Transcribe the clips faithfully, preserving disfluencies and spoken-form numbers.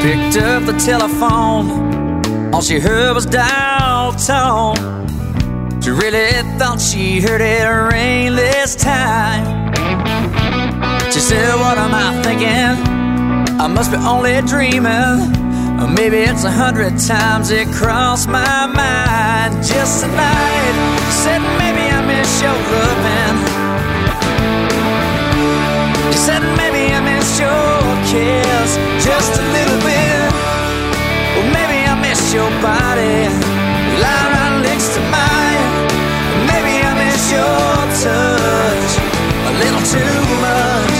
Picked up the telephone, all she heard was dial tone. She really thought she heard it ring this time. She said, what am I thinking? I must be only dreaming. Or maybe it's a hundred times it crossed my mind. Just tonight, she said, maybe I miss your loving. She said, maybe I miss your kiss just a little bit. Well, maybe I miss your body lying right next to mine. Maybe I miss your touch a little too much.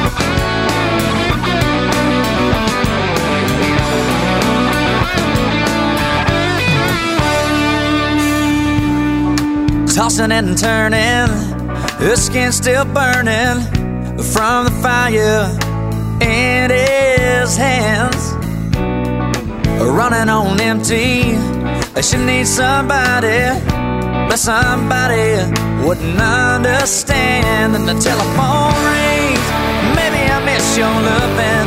Tossing and turning, her skin still burning from the fire in his hands. Running on empty, she needs somebody, but somebody wouldn't understand. And the telephone rings, maybe I miss your loving.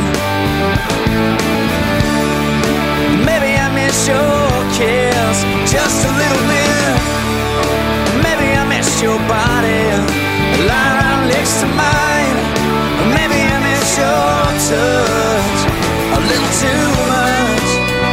Maybe I miss your kiss just a little bit. Maybe I miss your body lying right next to mine. Maybe I miss your touch a little too much.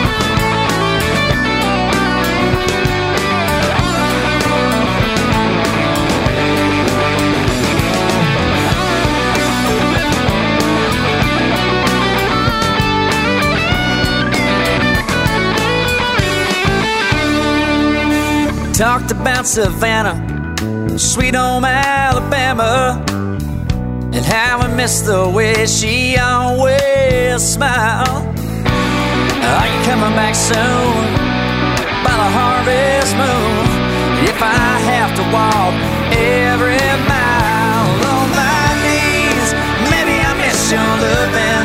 Talked about Savannah, sweet home Alabama, and how I miss the way she always smiled. Are you coming back soon by the harvest moon? If I have to walk every mile on my knees, maybe I miss your loving.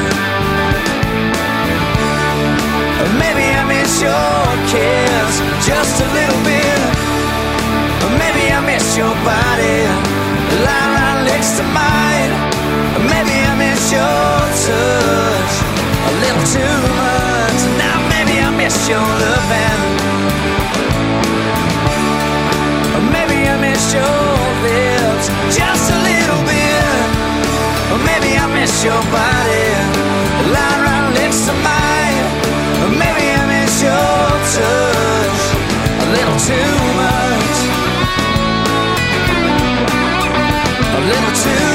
Maybe I miss your kiss just a little bit. Maybe I miss your body lying right next to mine. Maybe I miss your touch a little too much. Now maybe I miss your loving. Maybe I miss your lips just a little bit. Maybe I miss your body lying right next to mine. Maybe I miss your touch a little too much. A little too